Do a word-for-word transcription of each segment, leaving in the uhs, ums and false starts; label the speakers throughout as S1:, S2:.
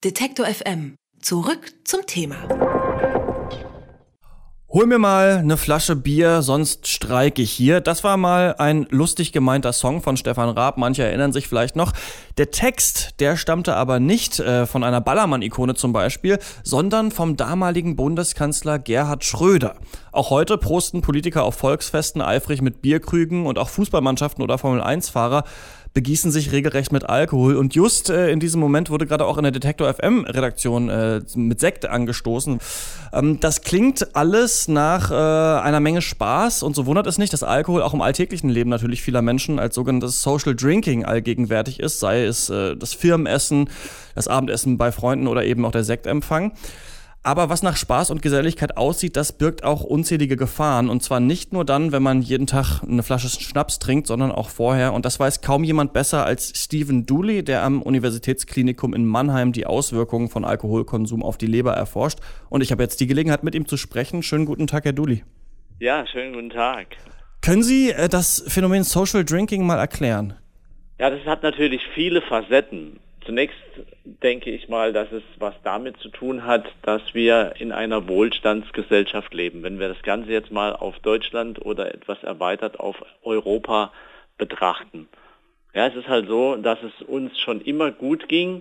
S1: Detektor F M. Zurück zum Thema.
S2: Hol mir mal eine Flasche Bier, sonst streike ich hier. Das war mal ein lustig gemeinter Song von Stefan Raab. Manche erinnern sich vielleicht noch. Der Text, der stammte aber nicht äh, von einer Ballermann-Ikone zum Beispiel, sondern vom damaligen Bundeskanzler Gerhard Schröder. Auch heute prosten Politiker auf Volksfesten eifrig mit Bierkrügen und auch Fußballmannschaften oder Formel eins Fahrer begießen sich regelrecht mit Alkohol. Und just äh, in diesem Moment wurde gerade auch in der Detektor F M Redaktion äh, mit Sekt angestoßen. Ähm, das klingt alles nach äh, einer Menge Spaß und so wundert es nicht, dass Alkohol auch im alltäglichen Leben natürlich vieler Menschen als sogenanntes Social Drinking allgegenwärtig ist, sei es äh, das Firmenessen, das Abendessen bei Freunden oder eben auch der Sektempfang. Aber was nach Spaß und Geselligkeit aussieht, das birgt auch unzählige Gefahren. Und zwar nicht nur dann, wenn man jeden Tag eine Flasche Schnaps trinkt, sondern auch vorher. Und das weiß kaum jemand besser als Stephen Dooley, der am Universitätsklinikum in Mannheim die Auswirkungen von Alkoholkonsum auf die Leber erforscht. Und ich habe jetzt die Gelegenheit, mit ihm zu sprechen. Schönen guten Tag, Herr Dooley.
S3: Ja, schönen guten Tag.
S2: Können Sie äh, das Phänomen Social Drinking mal erklären?
S3: Ja, das hat natürlich viele Facetten. Zunächst denke ich mal, dass es was damit zu tun hat, dass wir in einer Wohlstandsgesellschaft leben. Wenn wir das Ganze jetzt mal auf Deutschland oder etwas erweitert auf Europa betrachten. Ja, es ist halt so, dass es uns schon immer gut ging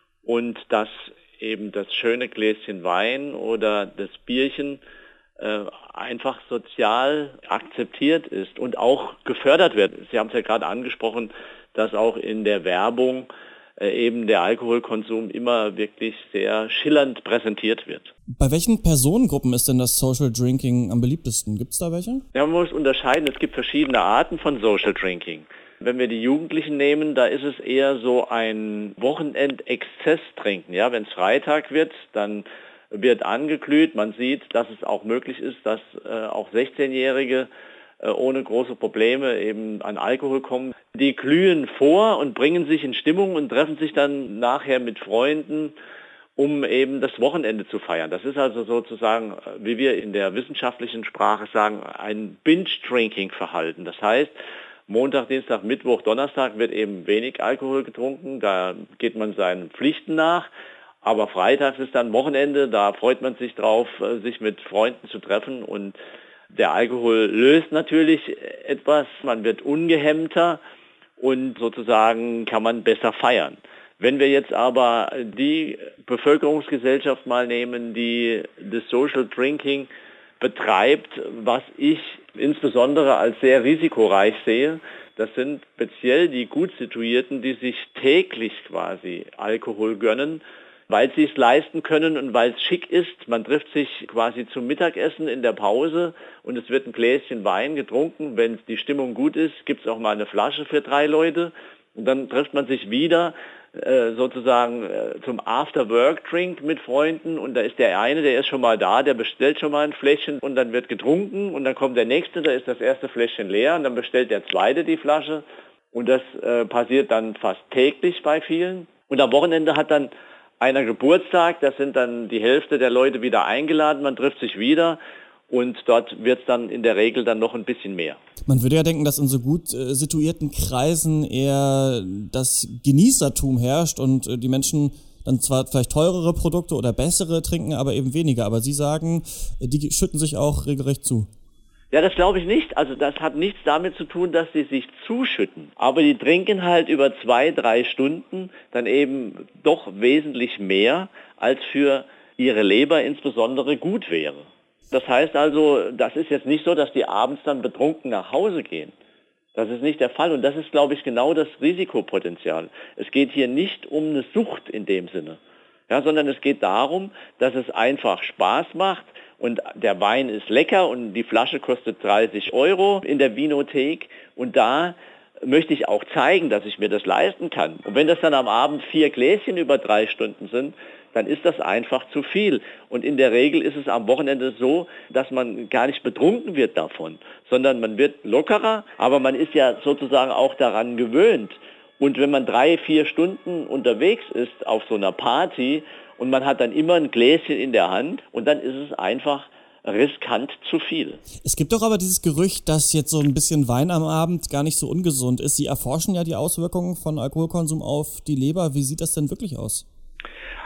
S3: und dass eben das schöne Gläschen Wein oder das Bierchen äh, einfach sozial akzeptiert ist und auch gefördert wird. Sie haben es ja gerade angesprochen, dass auch in der Werbung eben der Alkoholkonsum immer wirklich sehr schillernd präsentiert wird.
S2: Bei welchen Personengruppen ist denn das Social Drinking am beliebtesten? Gibt es da welche?
S3: Ja, man muss unterscheiden, es gibt verschiedene Arten von Social Drinking. Wenn wir die Jugendlichen nehmen, da ist es eher so ein Wochenendexzess-Trinken. Ja, wenn es Freitag wird, dann wird angeglüht. Man sieht, dass es auch möglich ist, dass äh, auch sechzehnjährige ohne große Probleme eben an Alkohol kommen. Die glühen vor und bringen sich in Stimmung und treffen sich dann nachher mit Freunden, um eben das Wochenende zu feiern. Das ist also sozusagen, wie wir in der wissenschaftlichen Sprache sagen, ein Binge-Drinking-Verhalten. Das heißt, Montag, Dienstag, Mittwoch, Donnerstag wird eben wenig Alkohol getrunken, da geht man seinen Pflichten nach. Aber freitags ist dann Wochenende, da freut man sich drauf, sich mit Freunden zu treffen und der Alkohol löst natürlich etwas, man wird ungehemmter und sozusagen kann man besser feiern. Wenn wir jetzt aber die Bevölkerungsgesellschaft mal nehmen, die das Social Drinking betreibt, was ich insbesondere als sehr risikoreich sehe, das sind speziell die gut Situierten, die sich täglich quasi Alkohol gönnen, weil sie es leisten können und weil es schick ist. Man trifft sich quasi zum Mittagessen in der Pause und es wird ein Gläschen Wein getrunken. Wenn die Stimmung gut ist, gibt es auch mal eine Flasche für drei Leute. Und dann trifft man sich wieder äh, sozusagen äh, zum After-Work-Drink mit Freunden. Und da ist der eine, der ist schon mal da, der bestellt schon mal ein Fläschchen und dann wird getrunken. Und dann kommt der nächste, da ist das erste Fläschchen leer und dann bestellt der zweite die Flasche. Und das äh, passiert dann fast täglich bei vielen. Und am Wochenende hat dann einer Geburtstag, da sind dann die Hälfte der Leute wieder eingeladen, man trifft sich wieder und dort wird es dann in der Regel dann noch ein bisschen mehr.
S2: Man würde ja denken, dass in so gut äh, situierten Kreisen eher das Genießertum herrscht und äh, die Menschen dann zwar vielleicht teurere Produkte oder bessere trinken, aber eben weniger. Aber Sie sagen, äh, die schütten sich auch regelrecht zu.
S3: Ja, das glaube ich nicht. Also das hat nichts damit zu tun, dass sie sich zuschütten. Aber die trinken halt über zwei, drei Stunden dann eben doch wesentlich mehr, als für ihre Leber insbesondere gut wäre. Das heißt also, das ist jetzt nicht so, dass die abends dann betrunken nach Hause gehen. Das ist nicht der Fall und das ist, glaube ich, genau das Risikopotenzial. Es geht hier nicht um eine Sucht in dem Sinne, ja, sondern es geht darum, dass es einfach Spaß macht. Und der Wein ist lecker und die Flasche kostet dreißig Euro in der Winothek. Und da möchte ich auch zeigen, dass ich mir das leisten kann. Und wenn das dann am Abend vier Gläschen über drei Stunden sind, dann ist das einfach zu viel. Und in der Regel ist es am Wochenende so, dass man gar nicht betrunken wird davon, sondern man wird lockerer, aber man ist ja sozusagen auch daran gewöhnt. Und wenn man drei, vier Stunden unterwegs ist auf so einer Party, und man hat dann immer ein Gläschen in der Hand und dann ist es einfach riskant zu viel.
S2: Es gibt doch aber dieses Gerücht, dass jetzt so ein bisschen Wein am Abend gar nicht so ungesund ist. Sie erforschen ja die Auswirkungen von Alkoholkonsum auf die Leber. Wie sieht das denn wirklich aus?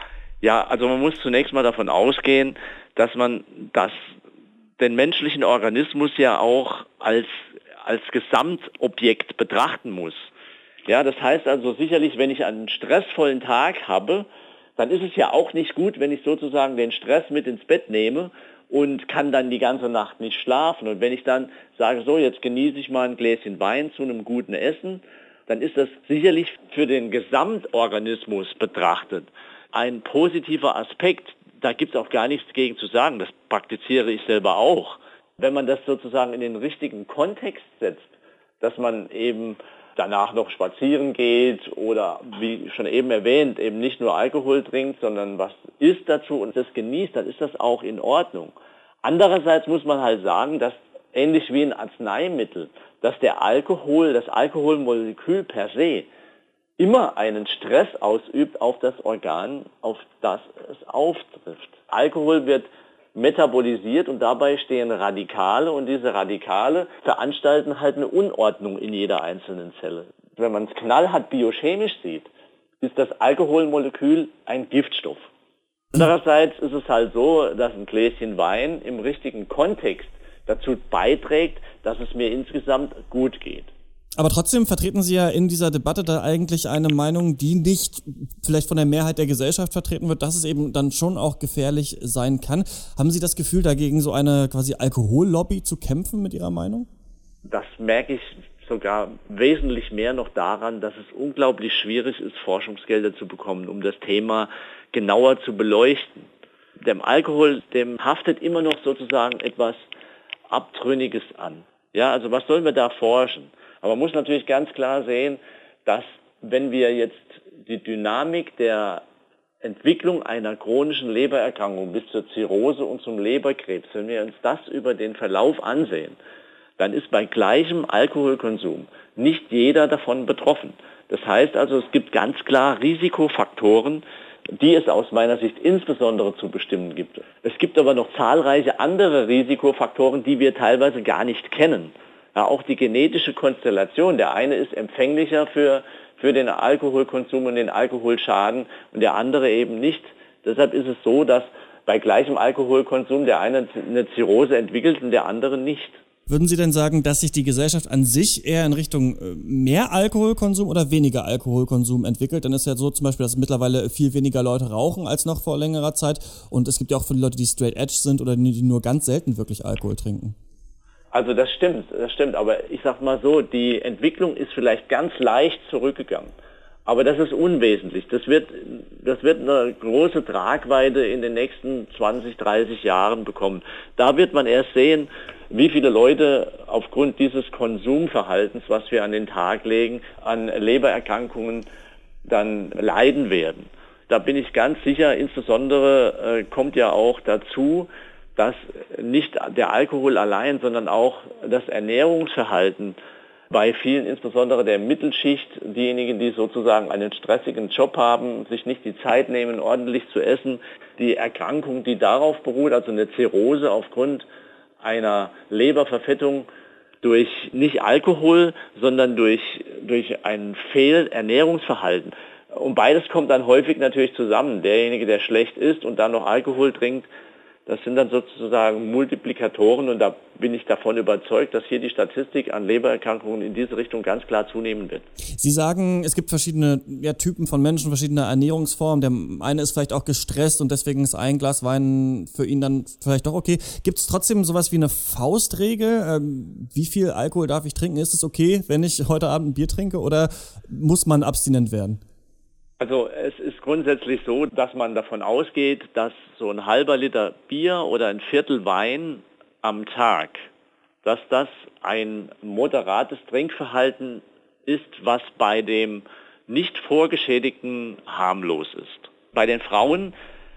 S3: Ja, also man muss zunächst mal davon ausgehen, dass man das, den menschlichen Organismus ja auch als, als Gesamtobjekt betrachten muss. Ja, das heißt also sicherlich, wenn ich einen stressvollen Tag habe, dann ist es ja auch nicht gut, wenn ich sozusagen den Stress mit ins Bett nehme und kann dann die ganze Nacht nicht schlafen. Und wenn ich dann sage, so, jetzt genieße ich mal ein Gläschen Wein zu einem guten Essen, dann ist das sicherlich für den Gesamtorganismus betrachtet ein positiver Aspekt. Da gibt es auch gar nichts gegen zu sagen. Das praktiziere ich selber auch. Wenn man das sozusagen in den richtigen Kontext setzt, dass man eben danach noch spazieren geht oder, wie schon eben erwähnt, eben nicht nur Alkohol trinkt, sondern was isst dazu und das genießt, dann ist das auch in Ordnung. Andererseits muss man halt sagen, dass ähnlich wie ein Arzneimittel, dass der Alkohol, das Alkoholmolekül per se, immer einen Stress ausübt auf das Organ, auf das es auftrifft. Alkohol wird metabolisiert und dabei stehen Radikale und diese Radikale veranstalten halt eine Unordnung in jeder einzelnen Zelle. Wenn man es knallhart biochemisch sieht, ist das Alkoholmolekül ein Giftstoff. Andererseits ist es halt so, dass ein Gläschen Wein im richtigen Kontext dazu beiträgt, dass es mir insgesamt gut geht.
S2: Aber trotzdem vertreten Sie ja in dieser Debatte da eigentlich eine Meinung, die nicht vielleicht von der Mehrheit der Gesellschaft vertreten wird, dass es eben dann schon auch gefährlich sein kann. Haben Sie das Gefühl, dagegen so eine quasi Alkohollobby zu kämpfen mit Ihrer Meinung?
S3: Das merke ich sogar wesentlich mehr noch daran, dass es unglaublich schwierig ist, Forschungsgelder zu bekommen, um das Thema genauer zu beleuchten. Dem Alkohol, dem haftet immer noch sozusagen etwas Abtrünniges an. Ja, also was sollen wir da forschen? Aber man muss natürlich ganz klar sehen, dass wenn wir jetzt die Dynamik der Entwicklung einer chronischen Lebererkrankung bis zur Zirrhose und zum Leberkrebs, wenn wir uns das über den Verlauf ansehen, dann ist bei gleichem Alkoholkonsum nicht jeder davon betroffen. Das heißt also, es gibt ganz klar Risikofaktoren, die es aus meiner Sicht insbesondere zu bestimmen gibt. Es gibt aber noch zahlreiche andere Risikofaktoren, die wir teilweise gar nicht kennen. Ja, auch die genetische Konstellation. Der eine ist empfänglicher für, für den Alkoholkonsum und den Alkoholschaden und der andere eben nicht. Deshalb ist es so, dass bei gleichem Alkoholkonsum der eine eine Zirrhose entwickelt und der andere nicht.
S2: Würden Sie denn sagen, dass sich die Gesellschaft an sich eher in Richtung mehr Alkoholkonsum oder weniger Alkoholkonsum entwickelt? Dann ist ja so zum Beispiel, dass mittlerweile viel weniger Leute rauchen als noch vor längerer Zeit. Und es gibt ja auch viele Leute, die straight edge sind oder die nur ganz selten wirklich Alkohol trinken.
S3: Also das stimmt, das stimmt. Aber ich sag mal so, die Entwicklung ist vielleicht ganz leicht zurückgegangen. Aber das ist unwesentlich. Das wird, das wird eine große Tragweite in den nächsten zwanzig, dreißig Jahren bekommen. Da wird man erst sehen, wie viele Leute aufgrund dieses Konsumverhaltens, was wir an den Tag legen, an Lebererkrankungen dann leiden werden. Da bin ich ganz sicher, insbesondere äh, kommt ja auch dazu, dass nicht der Alkohol allein, sondern auch das Ernährungsverhalten bei vielen, insbesondere der Mittelschicht, diejenigen, die sozusagen einen stressigen Job haben, sich nicht die Zeit nehmen, ordentlich zu essen, die Erkrankung, die darauf beruht, also eine Zirrhose aufgrund einer Leberverfettung durch nicht Alkohol, sondern durch, durch ein Fehlernährungsverhalten. Und beides kommt dann häufig natürlich zusammen. Derjenige, der schlecht isst und dann noch Alkohol trinkt, das sind dann sozusagen Multiplikatoren und da bin ich davon überzeugt, dass hier die Statistik an Lebererkrankungen in diese Richtung ganz klar zunehmen wird.
S2: Sie sagen, es gibt verschiedene ja, Typen von Menschen, verschiedene Ernährungsformen. Der eine ist vielleicht auch gestresst und deswegen ist ein Glas Wein für ihn dann vielleicht doch okay. Gibt es trotzdem sowas wie eine Faustregel? Ähm, wie viel Alkohol darf ich trinken? Ist es okay, wenn ich heute Abend ein Bier trinke oder muss man abstinent werden?
S3: Also es ist grundsätzlich so, dass man davon ausgeht, dass so ein halber Liter Bier oder ein Viertel Wein am Tag, dass das ein moderates Trinkverhalten ist, was bei dem nicht Vorgeschädigten harmlos ist. Bei den Frauen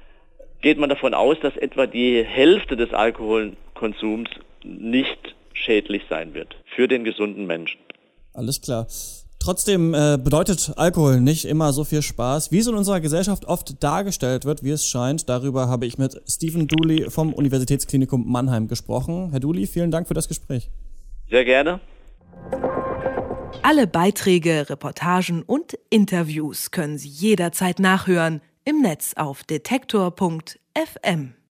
S3: geht man davon aus, dass etwa die Hälfte des Alkoholkonsums nicht schädlich sein wird für den gesunden Menschen.
S2: Alles klar. Trotzdem äh, bedeutet Alkohol nicht immer so viel Spaß, wie es in unserer Gesellschaft oft dargestellt wird, wie es scheint. Darüber habe ich mit Stephen Dooley vom Universitätsklinikum Mannheim gesprochen. Herr Dooley, vielen Dank für das Gespräch.
S3: Sehr gerne.
S1: Alle Beiträge, Reportagen und Interviews können Sie jederzeit nachhören Im Netz auf detektor punkt f m.